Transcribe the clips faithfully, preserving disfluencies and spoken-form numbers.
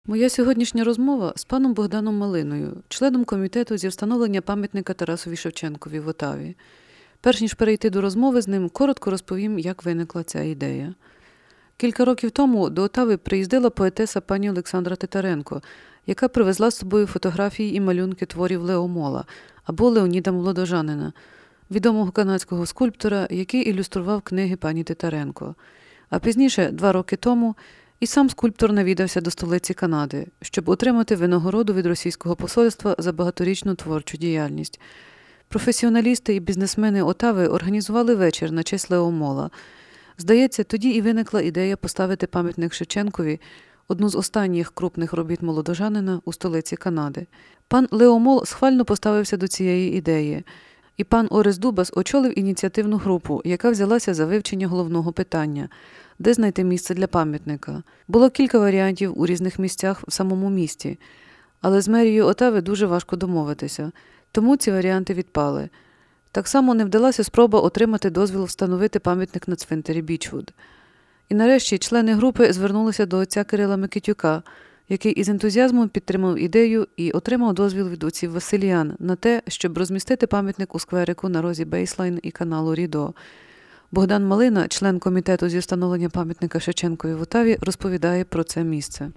Моя сьогоднішня розмова з паном Богданом Малиною, членом комітету зі встановлення пам'ятника Тарасові Шевченкові в Отаві. Перш ніж перейти до розмови з ним, коротко розповім, як виникла ця ідея. Кілька років тому до Отави приїздила поетеса пані Олександра Титаренко, яка привезла з собою фотографії і малюнки творів Лео Мола або Леоніда Молодожанина, відомого канадського скульптора, який ілюстрував книги пані Титаренко. А пізніше, два роки тому, і сам скульптор навідався до столиці Канади, щоб отримати винагороду від російського посольства за багаторічну творчу діяльність. Професіоналісти і бізнесмени Отави організували вечір на честь Лео Мола. Здається, тоді і виникла ідея поставити пам'ятник Шевченкові, одну з останніх крупних робіт молодожанина у столиці Канади. Пан Лео Мол схвально поставився до цієї ідеї, і пан Орес Дубас очолив ініціативну групу, яка взялася за вивчення головного питання – де знайти місце для пам'ятника. Було кілька варіантів у різних місцях в самому місті, але з мерією Отави дуже важко домовитися, тому ці варіанти відпали. Так само не вдалася спроба отримати дозвіл встановити пам'ятник на цвинтарі Бічвуд. І нарешті члени групи звернулися до отця Кирила Микитюка, який із ентузіазмом підтримав ідею і отримав дозвіл від отців Василіян на те, щоб розмістити пам'ятник у скверику на розі Бейслайн і каналу Рідо. Богдан Малина, член комітету зі встановлення пам'ятника Шевченкові в Отаві, розповідає про це місце.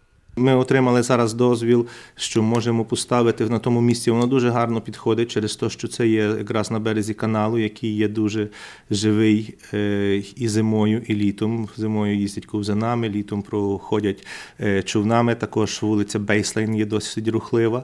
Ми отримали зараз дозвіл, що можемо поставити на тому місці. Воно дуже гарно підходить через те, що це є якраз на березі каналу, який є дуже живий і зимою, і літом. Зимою їздять ковзанами, літом проходять човнами. Також вулиця Бейслайн є досить рухлива.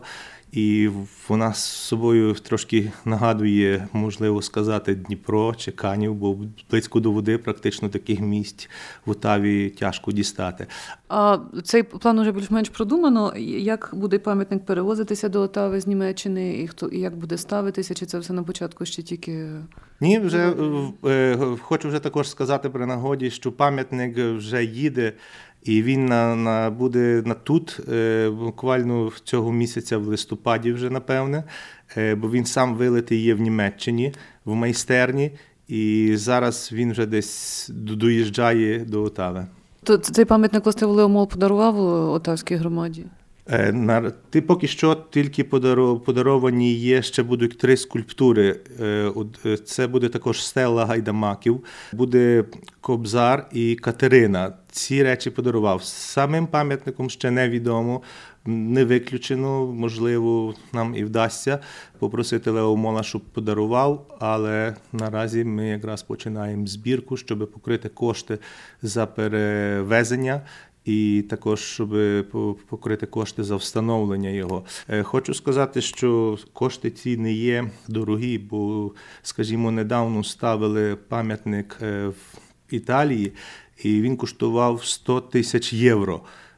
І вона з собою трошки нагадує, можливо сказати, Дніпро чи Канів, бо близько до води практично таких місць в Отаві тяжко дістати. А цей план вже більш-менш продумано? Як буде пам'ятник перевозитися до Отави з Німеччини, і хто і як буде ставитися, чи це все на початку ще тільки... Ні, вже е, хочу вже також сказати при нагоді, що пам'ятник вже їде. І він на, на, буде на тут е, буквально цього місяця в листопаді вже, напевне, е, бо він сам вилитий є в Німеччині, в майстерні, і зараз він вже десь доїжджає до Отави. То цей пам'ятник, власне, Лео Мол подарував Отавській громаді? Ти поки що тільки подаровані є, ще будуть три скульптури. Це буде також стела Гайдамаків, буде Кобзар і Катерина. Ці речі подарував. Самим пам'ятником ще невідомо, не виключено, можливо, нам і вдасться попросити Лео Мола, щоб подарував, але наразі ми якраз починаємо збірку, щоб покрити кошти за перевезення. І також, щоб покрити кошти за встановлення його. Хочу сказати, що кошти ці не є дорогі, бо, скажімо, недавно ставили пам'ятник в Італії, і він коштував сто тисяч євро.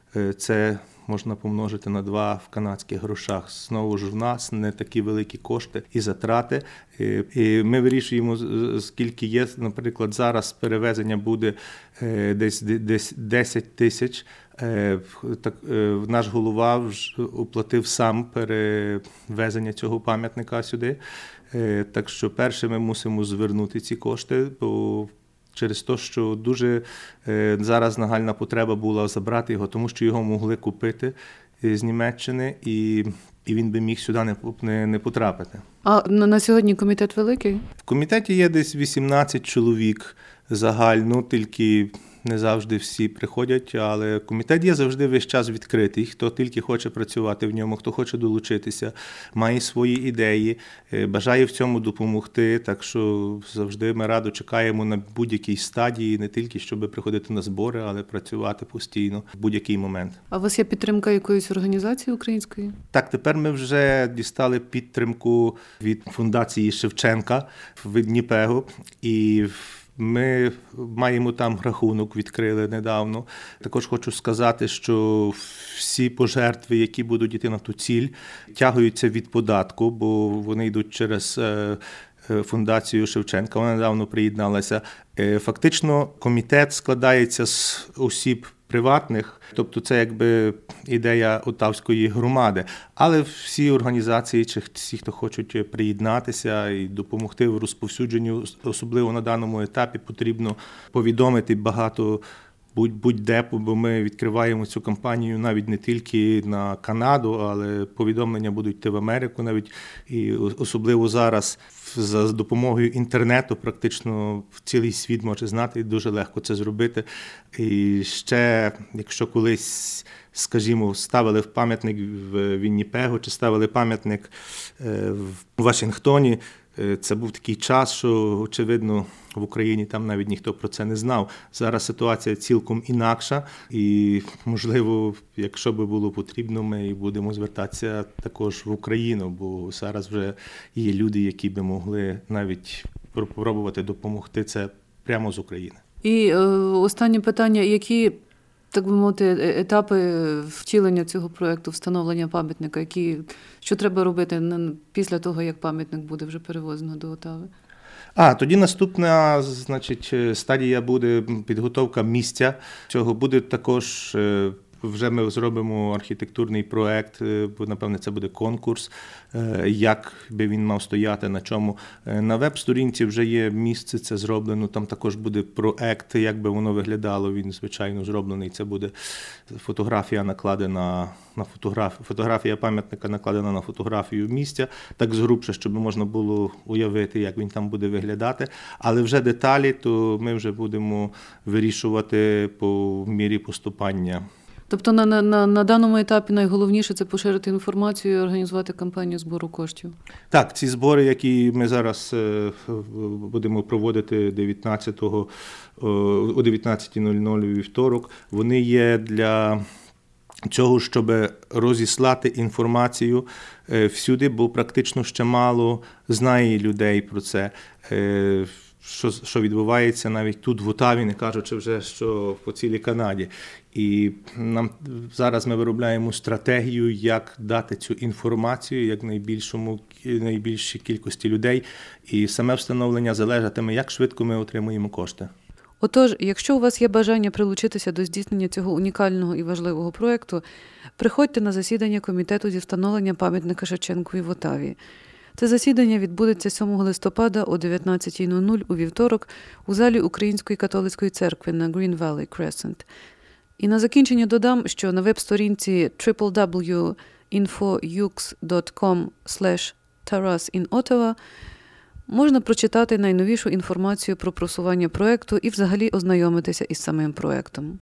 Це можна помножити на два в канадських грошах. Знову ж в нас не такі великі кошти і затрати. І ми вирішуємо, скільки є. Наприклад, зараз перевезення буде десь, десь десять тисяч. Так, наш голова оплатив сам перевезення цього пам'ятника сюди. Так що перше ми мусимо звернути ці кошти, бо через те, що дуже е, зараз нагальна потреба була забрати його, тому що його могли купити з Німеччини, і, і він би міг сюди не, не, не потрапити. А на, на сьогодні комітет великий? В комітеті є десь вісімнадцять чоловік загально, тільки не завжди всі приходять, але комітет є завжди весь час відкритий. Хто тільки хоче працювати в ньому, хто хоче долучитися, має свої ідеї, бажає в цьому допомогти. Так що завжди ми радо чекаємо на будь-якій стадії, не тільки щоб приходити на збори, але працювати постійно в будь-який момент. А у вас є підтримка якоїсь організації української? Так, тепер ми вже дістали підтримку від фундації Шевченка в Дніпру, і ми маємо там рахунок, відкрили недавно. Також хочу сказати, що всі пожертви, які будуть йти на ту ціль, тягуються від податку, бо вони йдуть через фундацію Шевченка. Вона недавно приєдналася. Фактично комітет складається з осіб приватних, тобто це якби ідея Отавської громади. Але всі організації, чи всі, хто хочуть приєднатися і допомогти в розповсюдженню, особливо на даному етапі, потрібно повідомити багато будь, будь-де, бо ми відкриваємо цю кампанію навіть не тільки на Канаду, але повідомлення будуть йти в Америку навіть, і особливо зараз за допомогою інтернету практично цілий світ може знати, і дуже легко це зробити. І ще, якщо колись, скажімо, ставили пам'ятник в Вінніпегу чи ставили пам'ятник в Вашингтоні, це був такий час, що, очевидно, в Україні там навіть ніхто про це не знав. Зараз ситуація цілком інакша і, можливо, якщо би було потрібно, ми будемо звертатися також в Україну, бо зараз вже є люди, які би могли навіть спробувати допомогти це прямо з України. І е, останнє питання, які, так би мовити, етапи втілення цього проєкту, встановлення пам'ятника, які, що треба робити після того, як пам'ятник буде вже перевозено до Отави? А, тоді наступна, значить, стадія буде підготовка місця. Цього буде також, вже ми зробимо архітектурний проект, бо, напевне, це буде конкурс, як би він мав стояти, на чому. На веб-сторінці вже є місце, це зроблено, там також буде проект, як би воно виглядало, він, звичайно, зроблений. Це буде фотографія накладена на фотографію, фотографія пам'ятника накладена на фотографію місця, так згрубше, щоб можна було уявити, як він там буде виглядати. Але вже деталі, то ми вже будемо вирішувати по мірі поступання. Тобто на, на, на даному етапі найголовніше – це поширити інформацію і організувати кампанію збору коштів? Так, ці збори, які ми зараз будемо проводити дев'ятнадцятого, о дев'ятнадцятій нуль нуль у вівторок, вони є для цього, щоб розіслати інформацію всюди, бо практично ще мало знає людей про це. Що, що відбувається навіть тут в Отаві, не кажучи вже, що по цілій Канаді. І нам зараз ми виробляємо стратегію, як дати цю інформацію як найбільшому, найбільшій кількості людей. І саме встановлення залежатиме, як швидко ми отримуємо кошти. Отож, якщо у вас є бажання прилучитися до здійснення цього унікального і важливого проєкту, приходьте на засідання комітету зі встановлення пам'ятника Шевченкові в Отаві. Це засідання відбудеться сьомого листопада о дев'ятнадцятій нуль нуль у вівторок у залі Української католицької церкви на Green Valley Crescent. І на закінчення додам, що на веб-сторінці дабл ю дабл ю дабл ю крапка інфо юкс крапка ком слеш тарас ін Ottawa можна прочитати найновішу інформацію про просування проєкту і взагалі ознайомитися із самим проєктом.